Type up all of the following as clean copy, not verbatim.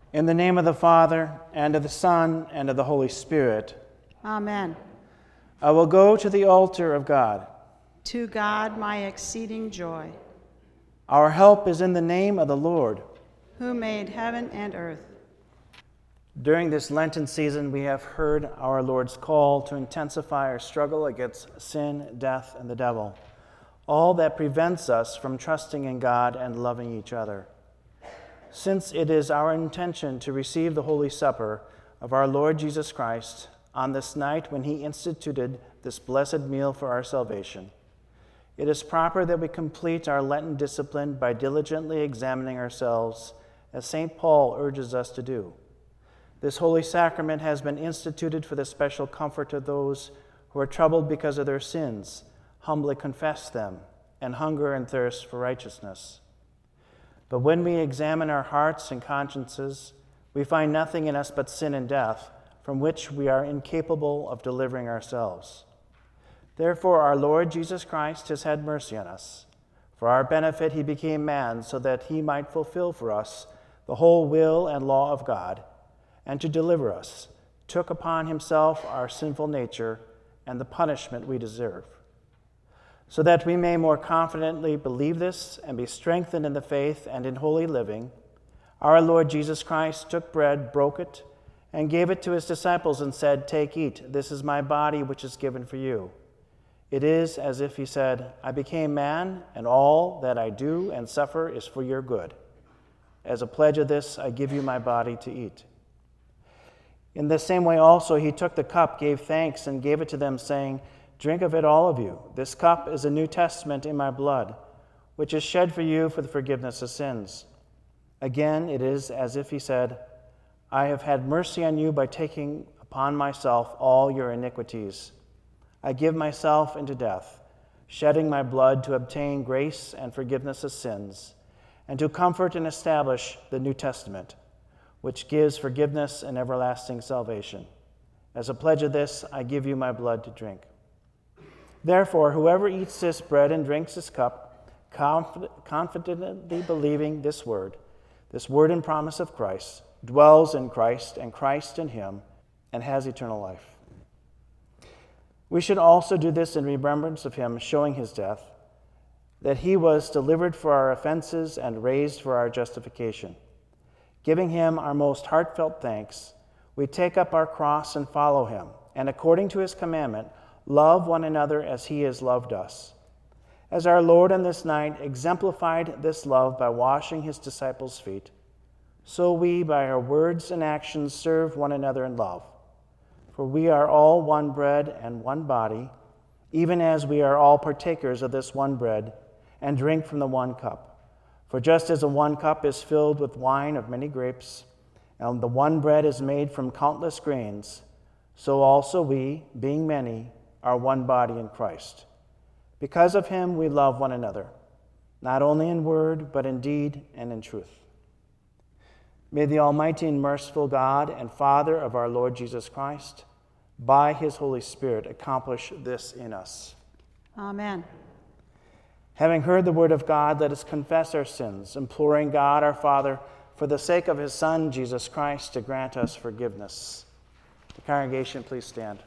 In the name of the Father, and of the Son, and of the Holy Spirit. Amen. I will go to the altar of God. To God my exceeding joy, Our help is in the name of the Lord. who made heaven and earth. During this Lenten season, we have heard our Lord's call to intensify our struggle against sin, death, and the devil, all that prevents us from trusting in God and loving each other. Since it is our intention to receive the Holy Supper of our Lord Jesus Christ on this night when he instituted this blessed meal for our salvation, it is proper that we complete our Lenten discipline by diligently examining ourselves, as St. Paul urges us to do. This holy sacrament has been instituted for the special comfort of those who are troubled because of their sins, humbly confess them, and hunger and thirst for righteousness. But when we examine our hearts and consciences, we find nothing in us but sin and death, from which we are incapable of delivering ourselves. Therefore, our Lord Jesus Christ has had mercy on us. For our benefit, he became man, so that he might fulfill for us the whole will and law of God, and to deliver us, took upon himself our sinful nature and the punishment we deserve. So that we may more confidently believe this and be strengthened in the faith and in holy living, our Lord Jesus Christ took bread, broke it, and gave it to his disciples and said, "Take, eat, this is my body which is given for you." It is as if he said, "I became man, and all that I do and suffer is for your good. As a pledge of this, I give you my body to eat." In the same way also he took the cup, gave thanks, and gave it to them, saying, "Drink of it, all of you. This cup is a New Testament in my blood, which is shed for you for the forgiveness of sins." Again, it is as if he said, "I have had mercy on you by taking upon myself all your iniquities. I give myself into death, shedding my blood to obtain grace and forgiveness of sins, and to comfort and establish the New Testament, which gives forgiveness and everlasting salvation. As a pledge of this, I give you my blood to drink. Therefore, whoever eats this bread and drinks this cup, confidently believing this word and promise of Christ, dwells in Christ and Christ in him, and has eternal life. We should also do this in remembrance of him, showing his death, that he was delivered for our offenses and raised for our justification. Giving him our most heartfelt thanks, we take up our cross and follow him, and according to his commandment, love one another as he has loved us. As our Lord on this night exemplified this love by washing his disciples' feet, so we, by our words and actions, serve one another in love. For we are all one bread and one body, even as we are all partakers of this one bread and drink from the one cup. For just as the one cup is filled with wine of many grapes, and the one bread is made from countless grains, so also we, being many, are one body in Christ. Because of him we love one another, not only in word, but in deed and in truth. May the Almighty and merciful God and Father of our Lord Jesus Christ, by his Holy Spirit, accomplish this in us. Amen. Having heard the word of God, let us confess our sins, imploring God our Father, for the sake of his Son, Jesus Christ, to grant us forgiveness. The congregation, please stand.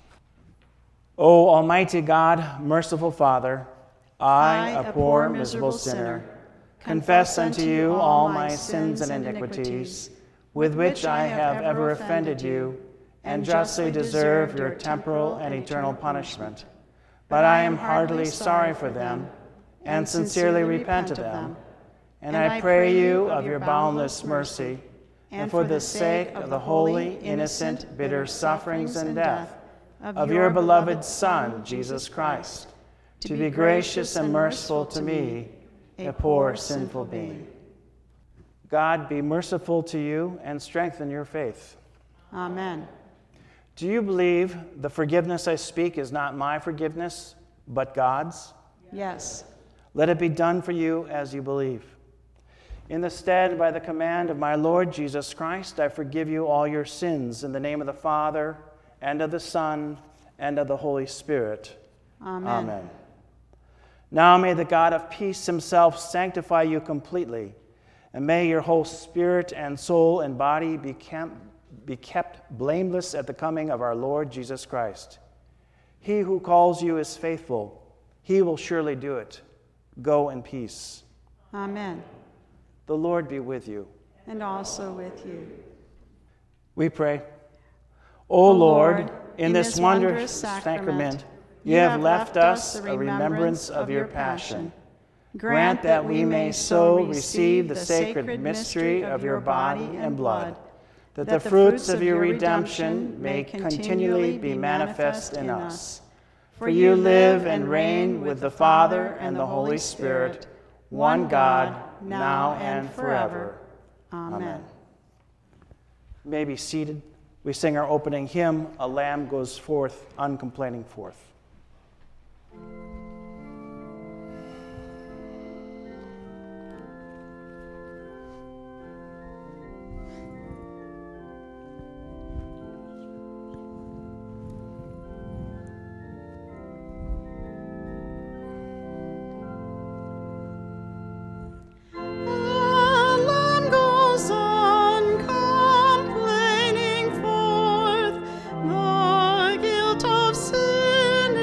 O Almighty God, merciful Father, I, a poor, miserable sinner, confess unto you all my sins and iniquities, with which I have ever offended you, and justly deserve your temporal and eternal punishment. But I am heartily sorry for them, and sincerely repent of them. And I pray you of your boundless mercy, and for the sake of the holy, innocent, bitter sufferings and death of your beloved Son, Jesus Christ, to be gracious and merciful to me, a poor sinful being. God be merciful to you and strengthen your faith. Amen. Do you believe the forgiveness I speak is not my forgiveness, but God's? Yes. Let it be done for you as you believe. In the stead, by the command of my Lord Jesus Christ, I forgive you all your sins in the name of the Father, and of the Son, and of the Holy Spirit. Amen. Amen. Now may the God of peace himself sanctify you completely, And may your whole spirit and soul and body be kept blameless at the coming of our Lord Jesus Christ. He who calls you is faithful. He will surely do it. Go in peace. Amen. The Lord be with you. And also with you. We pray. O Lord, in this wondrous sacrament, you have left us a remembrance of your passion. Grant that we may so receive the sacred mystery of your body and blood, that the fruits of your redemption may continually be manifest in us. For you live and reign with the Father and the Holy Spirit, one God, now and forever. Amen. You may be seated. We sing our opening hymn, A Lamb Goes Forth, Uncomplaining Forth. The guilt of sin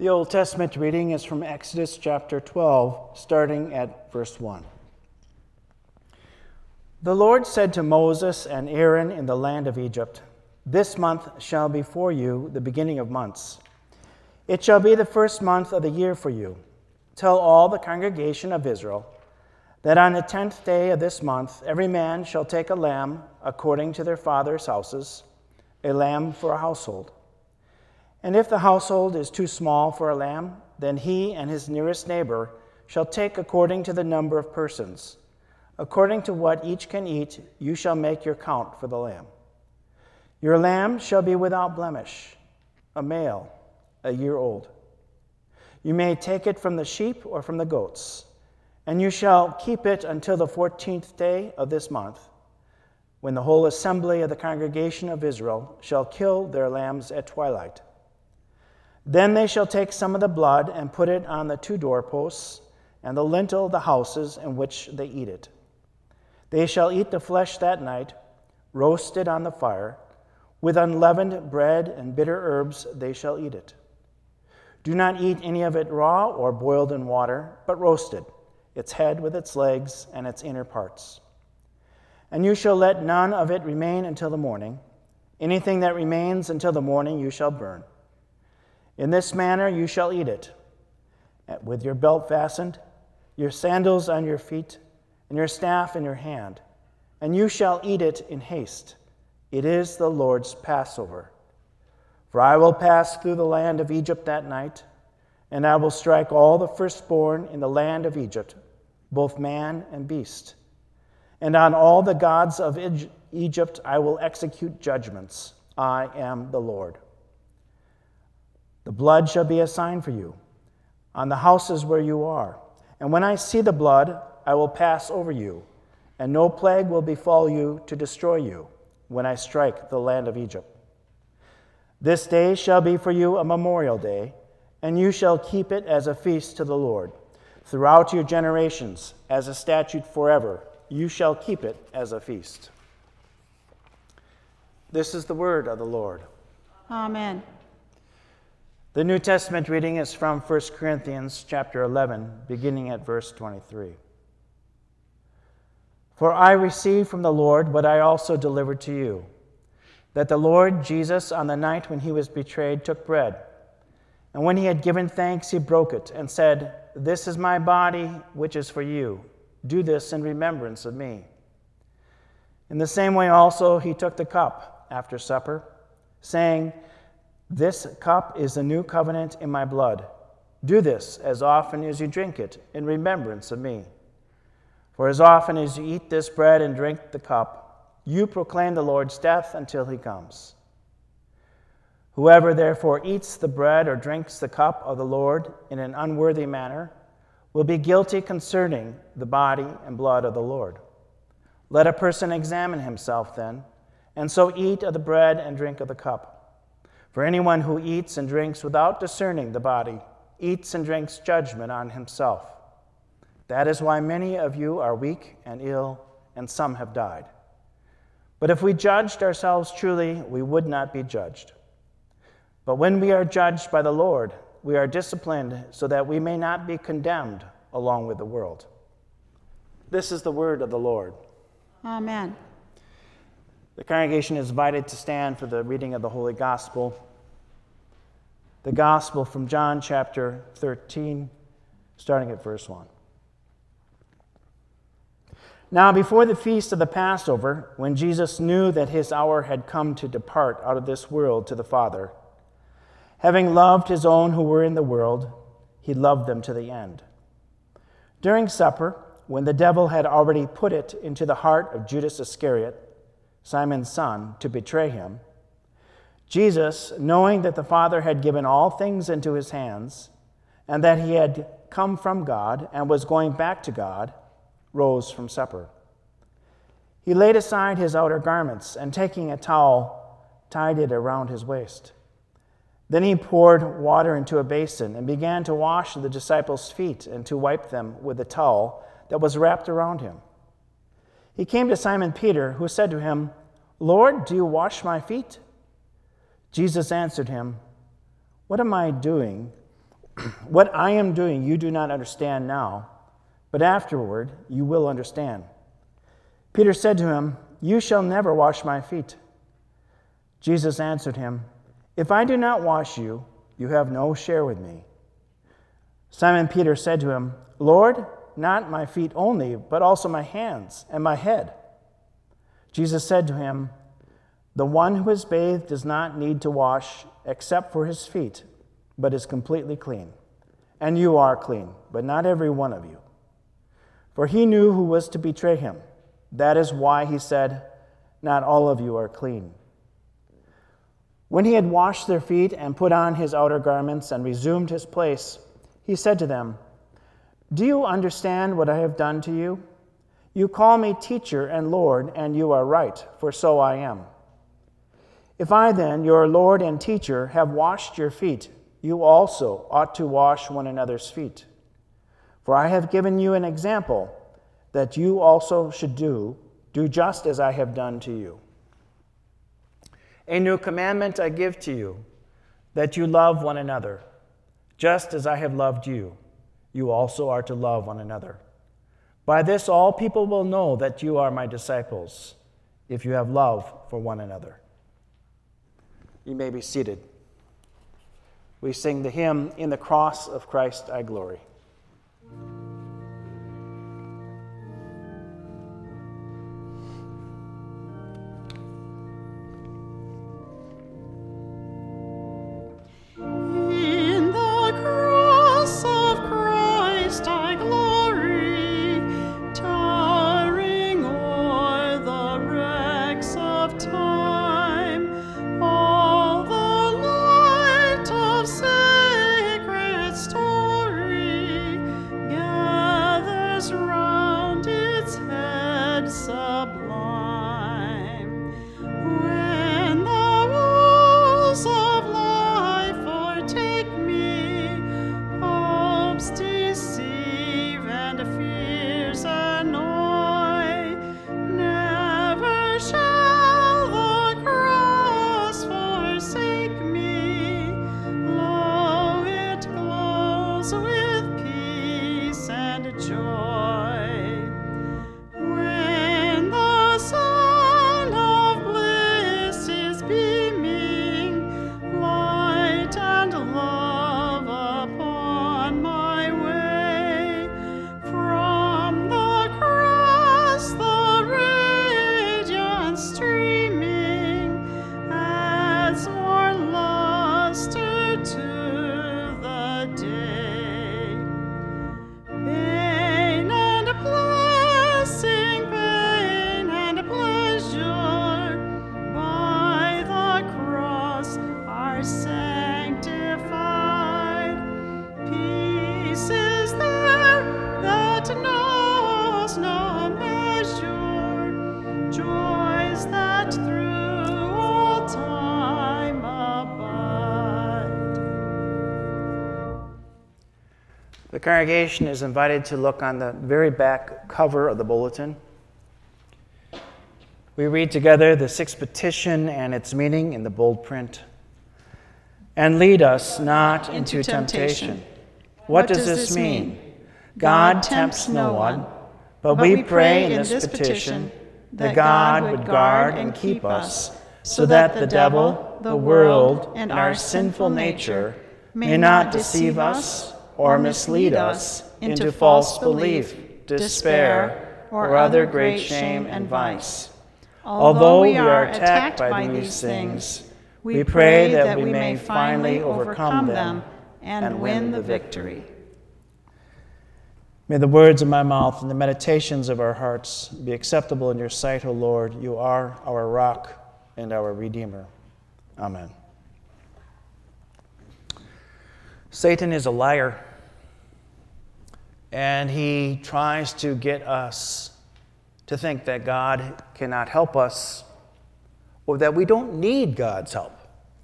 The Old Testament reading is from Exodus chapter 12, starting at verse 1. The Lord said to Moses and Aaron in the land of Egypt, "This month shall be for you the beginning of months. It shall be the first month of the year for you. Tell all the congregation of Israel that on the 10th day of this month every man shall take a lamb according to their fathers' houses, a lamb for a household. And if the household is too small for a lamb, then he and his nearest neighbor shall take according to the number of persons. According to what each can eat, you shall make your count for the lamb. Your lamb shall be without blemish, a male, a year old. You may take it from the sheep or from the goats, and you shall keep it until the 14th day of this month, when the whole assembly of the congregation of Israel shall kill their lambs at twilight. Then they shall take some of the blood and put it on the 2 doorposts and the lintel of the houses in which they eat it. They shall eat the flesh that night, roasted on the fire. With unleavened bread and bitter herbs they shall eat it. Do not eat any of it raw or boiled in water, but roasted, its head with its legs and its inner parts. And you shall let none of it remain until the morning. Anything that remains until the morning you shall burn. In this manner you shall eat it, with your belt fastened, your sandals on your feet, and your staff in your hand, and you shall eat it in haste. It is the Lord's Passover. For I will pass through the land of Egypt that night, and I will strike all the firstborn in the land of Egypt, both man and beast. And on all the gods of Egypt I will execute judgments. I am the Lord. The blood shall be a sign for you on the houses where you are. And when I see the blood, I will pass over you, and no plague will befall you to destroy you when I strike the land of Egypt. This day shall be for you a memorial day, and you shall keep it as a feast to the Lord. Throughout your generations, as a statute forever, you shall keep it as a feast." This is the word of the Lord. Amen. The New Testament reading is from 1 Corinthians chapter 11, beginning at verse 23. For I received from the Lord what I also delivered to you, that the Lord Jesus, on the night when he was betrayed, took bread. And when he had given thanks, he broke it and said, "This is my body, which is for you. Do this in remembrance of me." In the same way also he took the cup after supper, saying, "This cup is the new covenant in my blood. Do this as often as you drink it in remembrance of me. For as often as you eat this bread and drink the cup, you proclaim the Lord's death until he comes. Whoever therefore eats the bread or drinks the cup of the Lord in an unworthy manner will be guilty concerning the body and blood of the Lord. Let a person examine himself then, and so eat of the bread and drink of the cup. For anyone who eats and drinks without discerning the body eats and drinks judgment on himself. That is why many of you are weak and ill, and some have died. But if we judged ourselves truly, we would not be judged. But when we are judged by the Lord, we are disciplined so that we may not be condemned along with the world." This is the word of the Lord. Amen. The congregation is invited to stand for the reading of the Holy Gospel. The Gospel from John chapter 13, starting at verse 1. Now before the feast of the Passover, when Jesus knew that his hour had come to depart out of this world to the Father, having loved his own who were in the world, he loved them to the end. During supper, when the devil had already put it into the heart of Judas Iscariot, Simon's son, to betray him, Jesus, knowing that the Father had given all things into his hands, and that he had come from God and was going back to God, rose from supper. He laid aside his outer garments, and taking a towel, tied it around his waist. Then he poured water into a basin and began to wash the disciples' feet and to wipe them with the towel that was wrapped around him. He came to Simon Peter, who said to him, "Lord, do you wash my feet?" Jesus answered him, "What am I doing? What I am doing you do not understand now, but afterward you will understand." Peter said to him, "You shall never wash my feet." Jesus answered him, "If I do not wash you, you have no share with me." Simon Peter said to him, "Lord, not my feet only, but also my hands and my head." Jesus said to him, "The one who is bathed does not need to wash except for his feet, but is completely clean. And you are clean, but not every one of you." For he knew who was to betray him. That is why he said, "Not all of you are clean." When he had washed their feet and put on his outer garments and resumed his place, he said to them, "Do you understand what I have done to you? You call me teacher and Lord, and you are right, for so I am. If I then, your Lord and teacher, have washed your feet, you also ought to wash one another's feet. For I have given you an example that you also should do just as I have done to you. A new commandment I give to you, that you love one another. Just as I have loved you, you also are to love one another. By this all people will know that you are my disciples, if you have love for one another." You may be seated. We sing the hymn, "In the Cross of Christ I Glory." The congregation is invited to look on the very back cover of the bulletin. We read together the sixth petition and its meaning in the bold print. "And lead us not into temptation." What does this mean? God tempts no one, but we pray in this petition that God would guard and keep us, so that the devil, the world, and our sinful nature may not deceive us or mislead us into false belief, despair, or other great shame and vice. Although we are attacked by these things, we pray that we may finally overcome them and win the victory. May the words of my mouth and the meditations of our hearts be acceptable in your sight, O Lord. You are our rock and our Redeemer. Amen. Satan is a liar, and he tries to get us to think that God cannot help us or that we don't need God's help.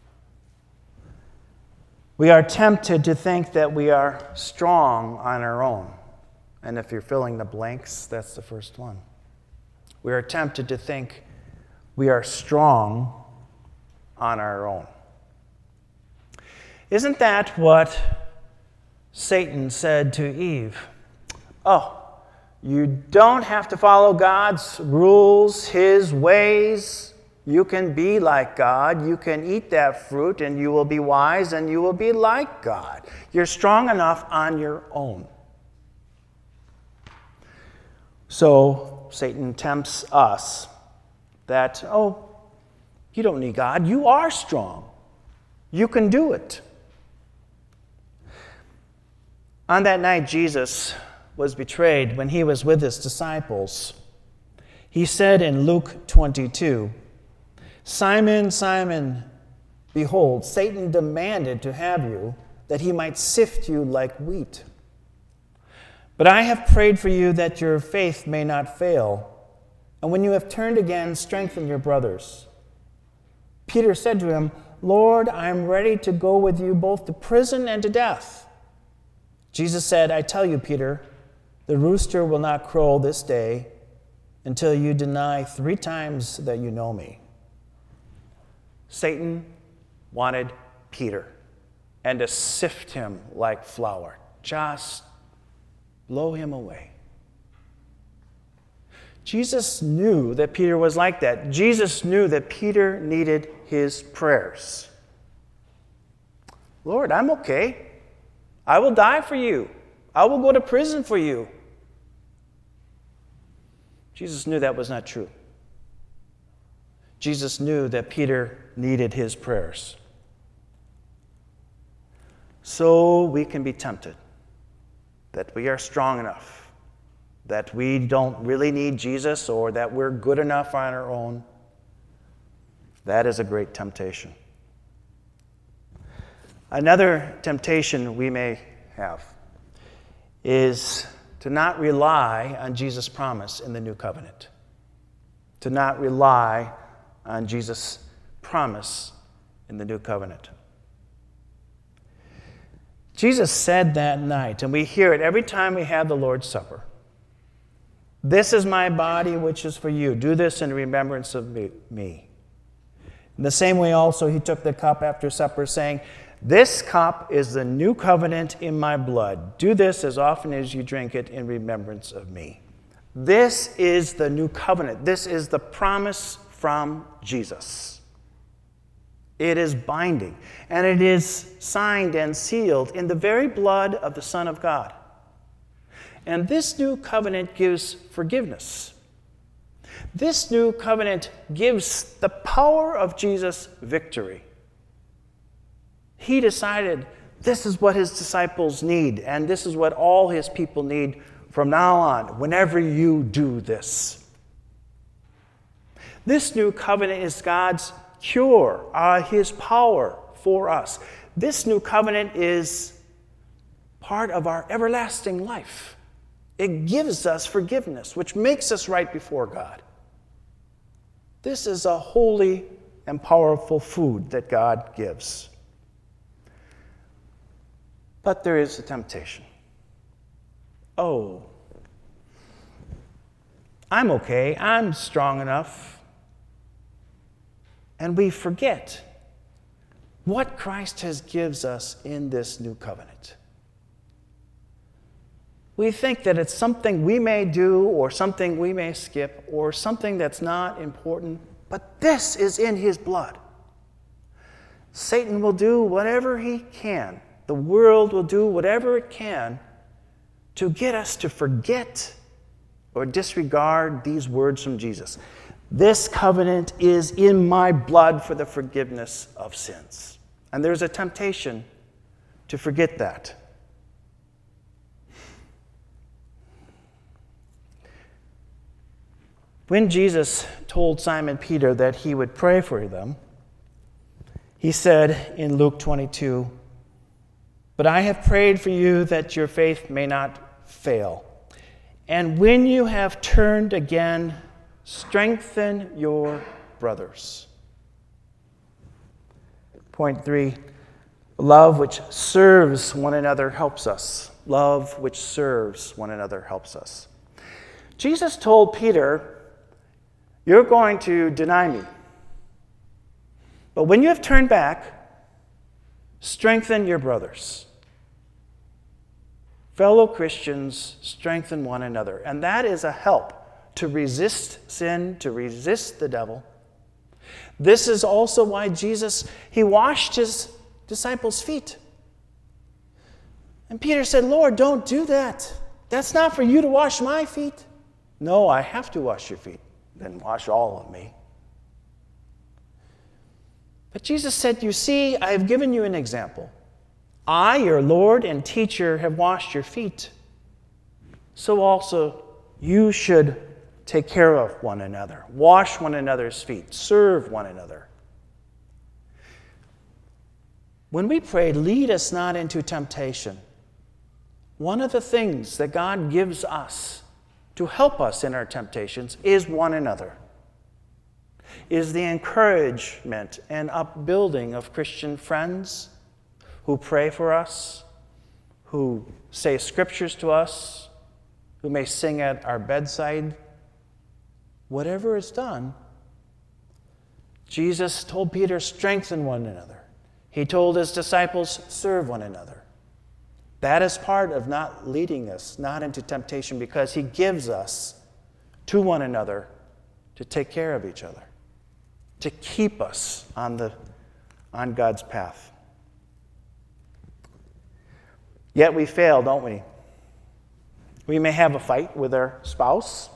We are tempted to think that we are strong on our own. And if you're filling the blanks, that's the first one. We are tempted to think we are strong on our own. Isn't that what Satan said to Eve, "Oh, you don't have to follow God's rules, his ways. You can be like God. You can eat that fruit and you will be wise and you will be like God. You're strong enough on your own." So Satan tempts us that, oh, you don't need God. You are strong. You can do it. On that night, Jesus was betrayed when he was with his disciples. He said in Luke 22, "Simon, Simon, behold, Satan demanded to have you, that he might sift you like wheat. But I have prayed for you that your faith may not fail. And when you have turned again, strengthen your brothers." Peter said to him, "Lord, I am ready to go with you both to prison and to death." Jesus said, "I tell you, Peter, the rooster will not crow this day until you deny 3 times that you know me." Satan wanted Peter and to sift him like flour, just blow him away. Jesus knew that Peter was like that. Jesus knew that Peter needed his prayers. "Lord, I'm okay. I will die for you. I will go to prison for you." Jesus knew that was not true. Jesus knew that Peter needed his prayers. So we can be tempted that we are strong enough, that we don't really need Jesus, or that we're good enough on our own. That is a great temptation. Another temptation we may have is to not rely on Jesus' promise in the new covenant. To not rely on Jesus' promise in the new covenant. Jesus said that night, and we hear it every time we have the Lord's Supper, "This is my body which is for you. Do this in remembrance of me." In the same way also he took the cup after supper, saying, "This cup is the new covenant in my blood. Do this as often as you drink it in remembrance of me." This is the new covenant. This is the promise from Jesus. It is binding, and it is signed and sealed in the very blood of the Son of God. And this new covenant gives forgiveness. This new covenant gives the power of Jesus victory. He decided this is what his disciples need, and this is what all his people need from now on, whenever you do this. This new covenant is God's cure, his power for us. This new covenant is part of our everlasting life. It gives us forgiveness, which makes us right before God. This is a holy and powerful food that God gives. But there is a temptation. Oh, I'm okay. I'm strong enough. And we forget what Christ has gives us in this new covenant. We think that it's something we may do or something we may skip or something that's not important, but this is in his blood. Satan will do whatever he can. The world will do whatever it can to get us to forget or disregard these words from Jesus. This covenant is in my blood for the forgiveness of sins. And there's a temptation to forget that. When Jesus told Simon Peter that he would pray for them, he said in Luke 22, "But I have prayed for you that your faith may not fail. And when you have turned again, strengthen your brothers." Point 3, love which serves one another helps us. Love which serves one another helps us. Jesus told Peter, "You're going to deny me. But when you have turned back, strengthen your brothers." fellow Christians strengthen one another. And that is a help to resist sin, to resist the devil. This is also why Jesus, he washed his disciples' feet. And Peter said, Lord, don't do that. That's not for you to wash my feet. No, I have to wash your feet. Then wash all of me. But Jesus said, you see, I have given you an example. I, your Lord and teacher, have washed your feet. So also you should take care of one another. Wash one another's feet. Serve one another. When we pray, lead us not into temptation, one of the things that God gives us to help us in our temptations is one another, is the encouragement and upbuilding of Christian friends who pray for us, who say scriptures to us, who may sing at our bedside. Whatever is done, Jesus told Peter, strengthen one another. He told his disciples, serve one another. That is part of not leading us, not into temptation, because he gives us to one another to take care of each other, to keep us on God's path. Yet we fail, don't we? We may have a fight with our spouse.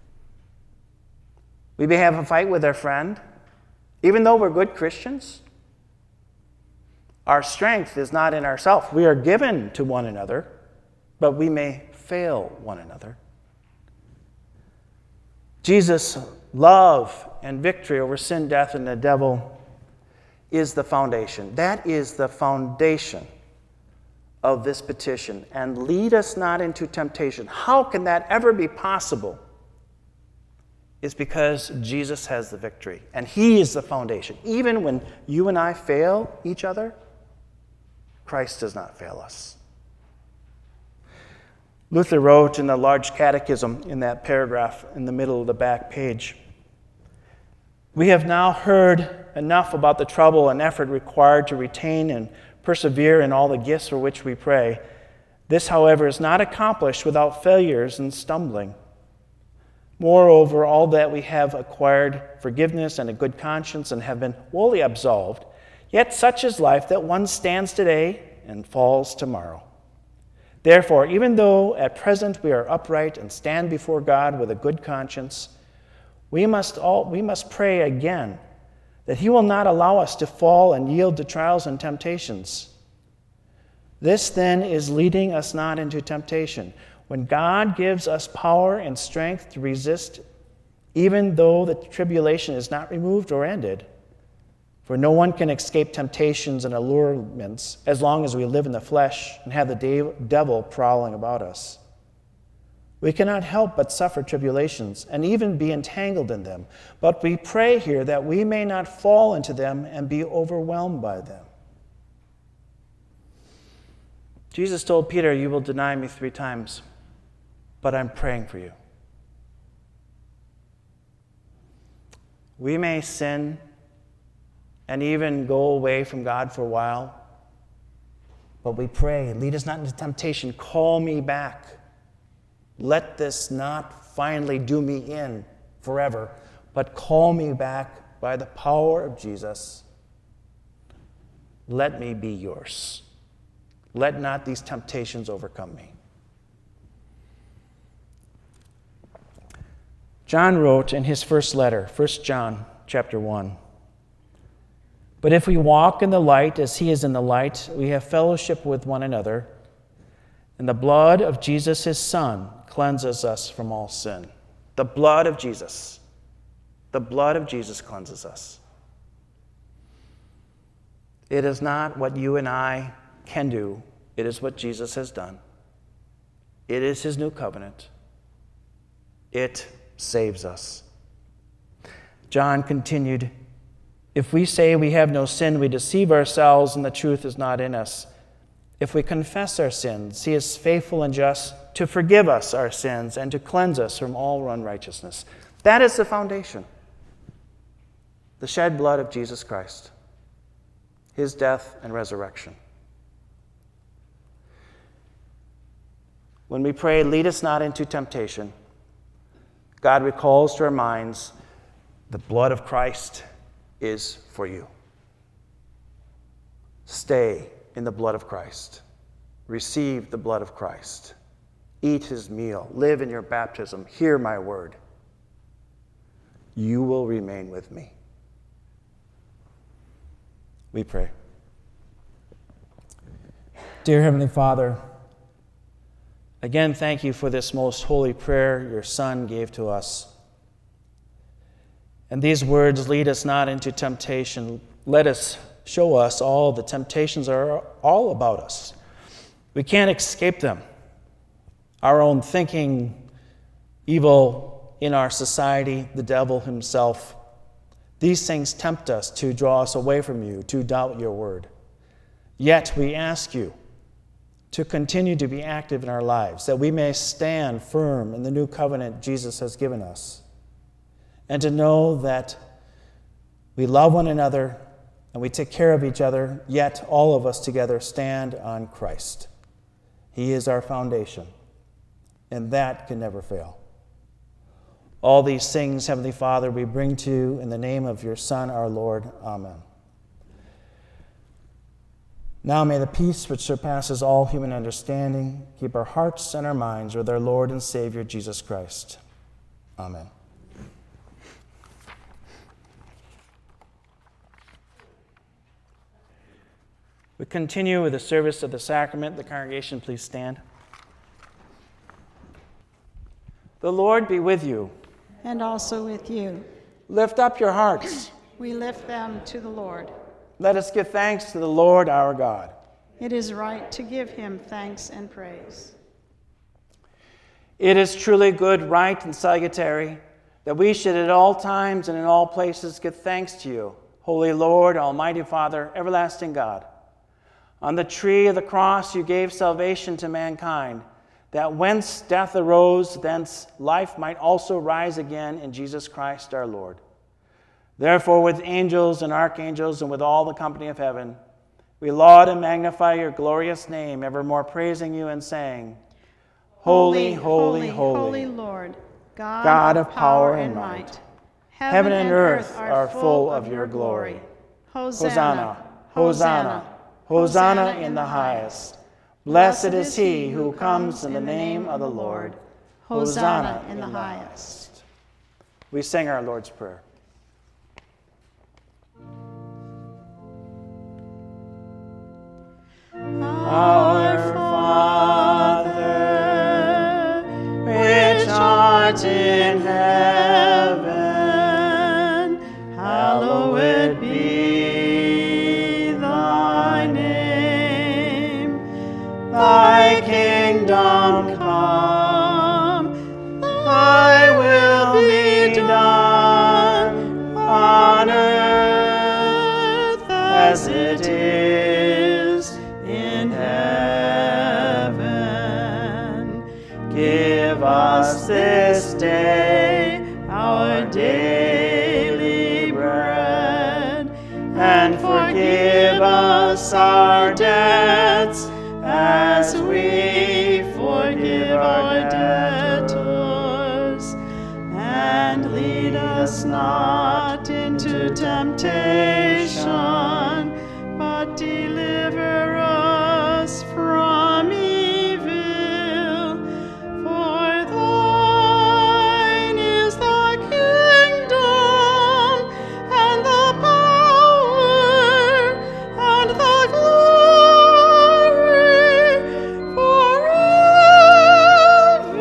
We may have a fight with our friend. Even though we're good Christians, our strength is not in ourselves. We are given to one another, but we may fail one another. Jesus' love and victory over sin, death, and the devil is the foundation. That is the foundation of this petition. And lead us not into temptation. How can that ever be possible? It's because Jesus has the victory, and he is the foundation. Even when you and I fail each other, Christ does not fail us. Luther wrote in the Large Catechism, in that paragraph in the middle of the back page, we have now heard enough about the trouble and effort required to retain and persevere in all the gifts for which we pray. This, however, is not accomplished without failures and stumbling. Moreover, all that we have acquired forgiveness and a good conscience and have been wholly absolved, yet such is life that one stands today and falls tomorrow. Therefore, even though at present we are upright and stand before God with a good conscience, we must pray again that he will not allow us to fall and yield to trials and temptations. This then is leading us not into temptation. When God gives us power and strength to resist, even though the tribulation is not removed or ended, for no one can escape temptations and allurements as long as we live in the flesh and have the devil prowling about us. We cannot help but suffer tribulations and even be entangled in them, but we pray here that we may not fall into them and be overwhelmed by them. Jesus told Peter, you will deny me 3 times. But I'm praying for you. We may sin and even go away from God for a while, but we pray, lead us not into temptation, call me back. Let this not finally do me in forever, but call me back by the power of Jesus. Let me be yours. Let not these temptations overcome me. John wrote in his first letter, 1 John chapter 1, but if we walk in the light as he is in the light, we have fellowship with one another, and the blood of Jesus, his Son, cleanses us from all sin. The blood of Jesus. The blood of Jesus cleanses us. It is not what you and I can do. It is what Jesus has done. It is his new covenant. It saves us. John continued, if we say we have no sin, we deceive ourselves and the truth is not in us. If we confess our sins, he is faithful and just to forgive us our sins and to cleanse us from all unrighteousness. That is the foundation. The shed blood of Jesus Christ, his death and resurrection. When we pray, lead us not into temptation, God recalls to our minds, the blood of Christ is for you. Stay in the blood of Christ. Receive the blood of Christ. Eat his meal. Live in your baptism. Hear my word. You will remain with me. We pray. Dear Heavenly Father, again, thank you for this most holy prayer your Son gave to us. And these words, lead us not into temptation. Let us show us all the temptations are all about us. We can't escape them. Our own thinking, evil in our society, the devil himself. These things tempt us to draw us away from you, to doubt your word. Yet we ask you to continue to be active in our lives, that we may stand firm in the new covenant Jesus has given us, and to know that we love one another and we take care of each other, yet all of us together stand on Christ. He is our foundation, and that can never fail. All these things, Heavenly Father, we bring to you in the name of your Son, our Lord. Amen. Now may the peace which surpasses all human understanding keep our hearts and our minds with our Lord and Savior, Jesus Christ. Amen. We continue with the service of the sacrament. The congregation, please stand. The Lord be with you. And also with you. Lift up your hearts. We lift them to the Lord. Let us give thanks to the Lord our God. It is right to give him thanks and praise. It is truly good, right, and salutary that we should at all times and in all places give thanks to you, Holy Lord, Almighty Father, everlasting God. On the tree of the cross you gave salvation to mankind, that whence death arose, thence life might also rise again in Jesus Christ our Lord. Therefore, with angels and archangels and with all the company of heaven, we laud and magnify your glorious name, evermore praising you and saying, Holy, holy, holy, Lord, God of power and might. Heaven and earth are full of your glory. Hosanna, Hosanna, Hosanna in the highest. Blessed is he who comes in the name of the Lord. Hosanna in the highest. We sing our Lord's Prayer. Our Father, which art in heaven, hallowed be thy name. Thy kingdom come, thy will be done on earth as it is in heaven. Give us this day our daily bread, and forgive us our debts as we forgive our debtors. And lead us not into temptation, but deliver us from evil. For thine is the kingdom, and the power, and the glory, forever.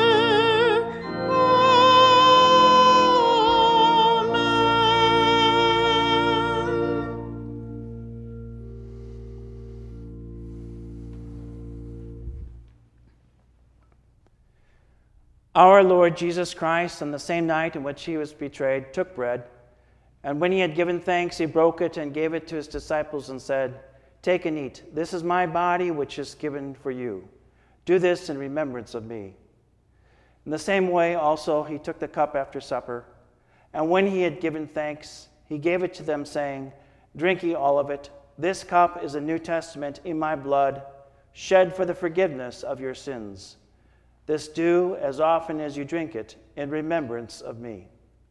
Amen. Our Lord Jesus Christ, on the same night in which he was betrayed, took bread, and when he had given thanks, he broke it and gave it to his disciples and said, Take and eat. This is my body, which is given for you. Do this in remembrance of me. In the same way, also, he took the cup after supper, and when he had given thanks, he gave it to them, saying, Drink ye all of it. This cup is a New Testament in my blood, shed for the forgiveness of your sins. This do as often as you drink it in remembrance of me.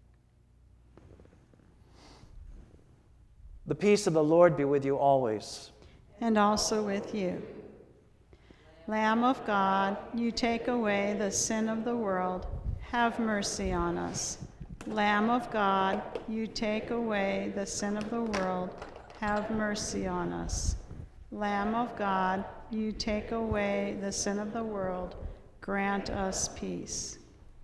The peace of the Lord be with you always. And also with you. Lamb of God, you take away the sin of the world. Have mercy on us. Lamb of God, you take away the sin of the world. Have mercy on us. Lamb of God, you take away the sin of the world. Grant us peace.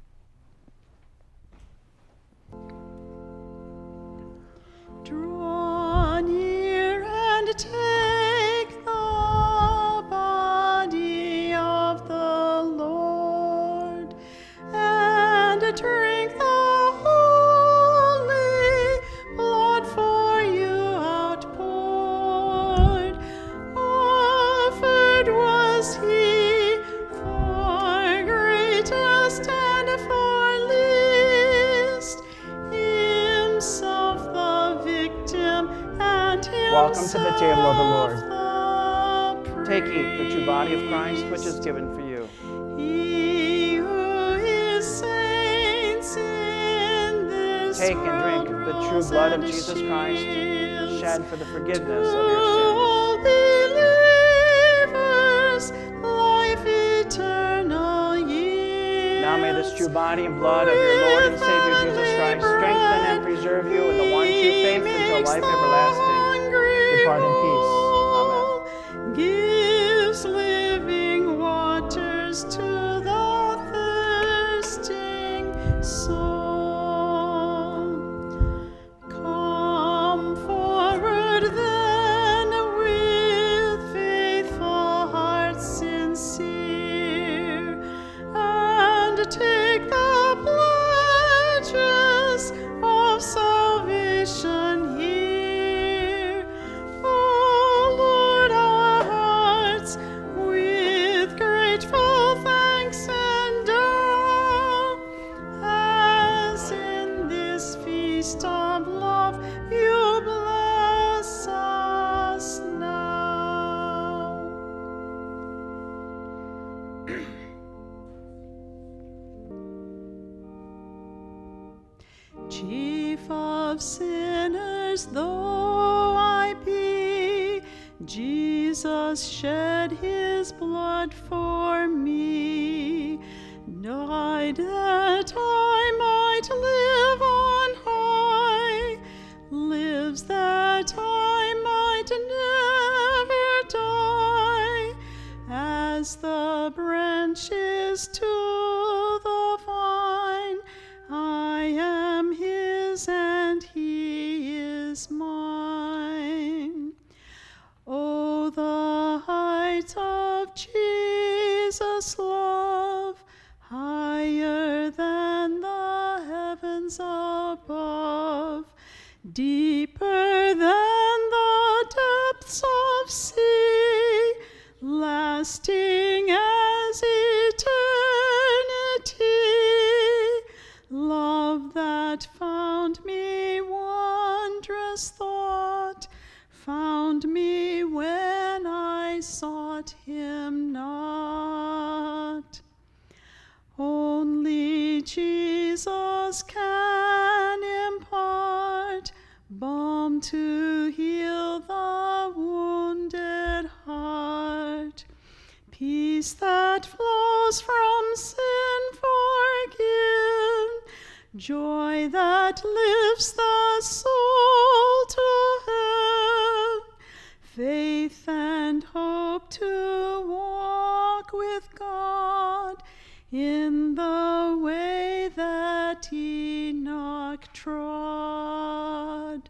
Draw near and take the body of the Lord, and drink the holy blood for you outpoured. Offered was he for greatest and for least, himself the victim and himself Welcome to the table of the Lord. the Take, eat the true body of Christ, which is given for you. He who is saints in this Take and drink world the true rules blood of and Jesus Christ, shields shed for the forgiveness of to your all believers life eternal yields. sins. Now may this true body and blood of your Lord and Savior Jesus Christ strengthen and preserve you in the one true faith until life everlasting. Depart in peace. Amen. Gives living waters to the thirsting soul. Come forward then with faithful hearts sincere, and take the pledges of salvation here. O Lord, our hearts with grateful thanks endow, as in this feast of love you bless us now. Chief of sinners though I be, Jesus shed his blood for me, died that I might live on high, lives that I might never die, as the branches to the vine. I am his and he is mine. Oh, the height of Jesus' love, higher than the heavens above, deeper than the depths of sea, lasting as eternity. Love that found me, wondrous thought, found me when I sought him not. Only Jesus can impart balm to heal the wounded heart, peace that flows from sin forgiven, joy that lifts the soul to heaven, faith and hope to walk with God in the way that Enoch trod.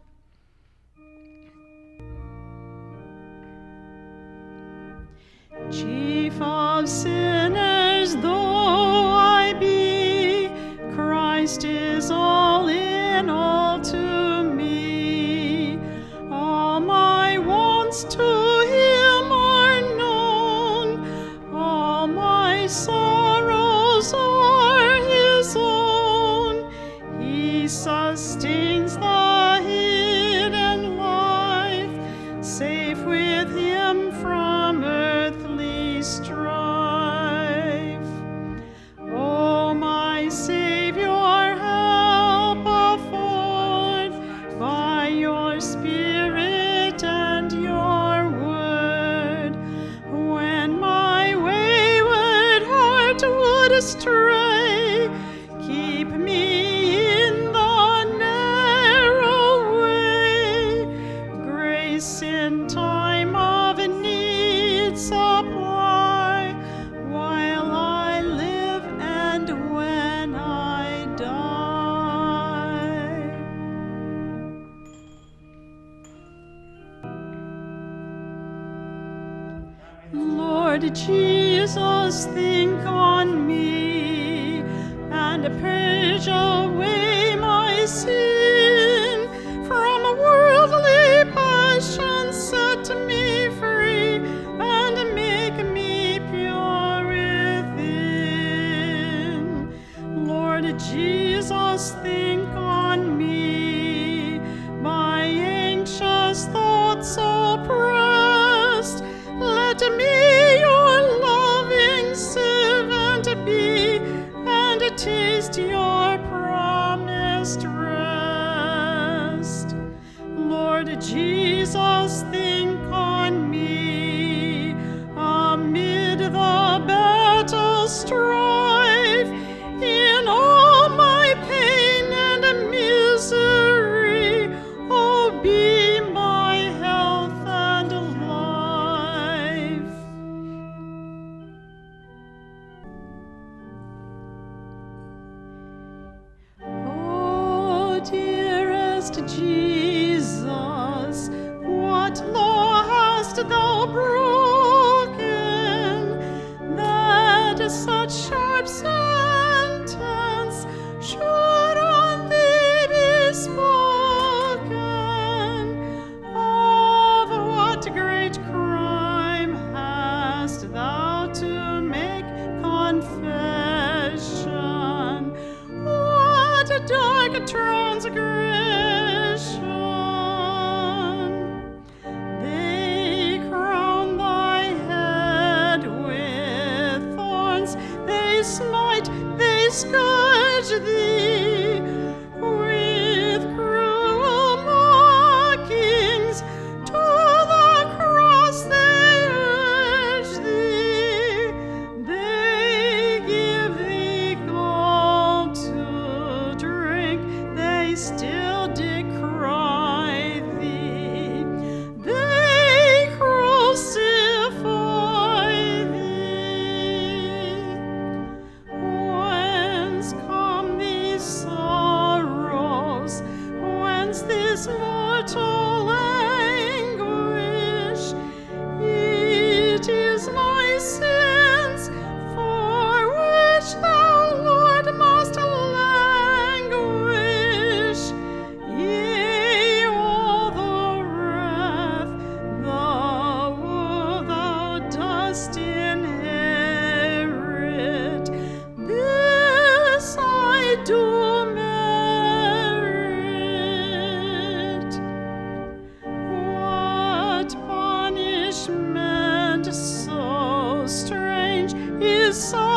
Chief of sinners though I be, Christ is all in all to me. All my wants to him are known, all my sorrows are his own. He sustains the hidden life, safe with him from earthly strife. Jesus, think on me, and purge away my sin. From worldly passion set me free, and make me pure within. Lord Jesus, think on me, my anxious thoughts oppressed. Let me your loving servant be, and taste your promised rest. Lord Jesus, think on me, amid the battle strife, in all my pain and misery. Oh, be my health and life. Oh, dearest Jesus, what law hast thou broken, that such sharp sentence should on thee be spoken? Of what great crime hast thou to make confession? What dark transgression? They crown thy head with thorns, they smite, they scourge thee, with cruel mockings to the cross they urge thee. They give thee gall to drink, they still decry thee. They crucify thee. Whence come these sorrows? Whence this mortal anguish? It is my sins for which thou, Lord, must languish. Yea, all the wrath, the woe thou dost inherit, this I do merit. What punishment so strange is so